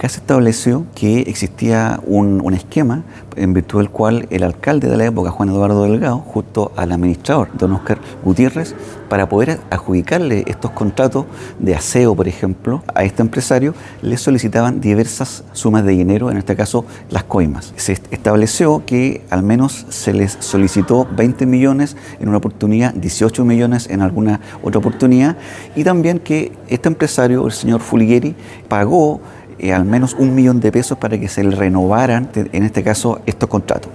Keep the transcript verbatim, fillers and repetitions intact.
Acá se estableció que existía un, un esquema en virtud del cual el alcalde de la época, Juan Eduardo Delgado, junto al administrador, don Oscar Gutiérrez, para poder adjudicarle estos contratos de aseo, por ejemplo, a este empresario, le solicitaban diversas sumas de dinero, en este caso las coimas. Se estableció que al menos se les solicitó veinte millones en una oportunidad, dieciocho millones en alguna otra oportunidad, y también que este empresario, el señor Fulgueri, pagó Eh, al menos un millón de pesos para que se le renovaran, en este caso, estos contratos.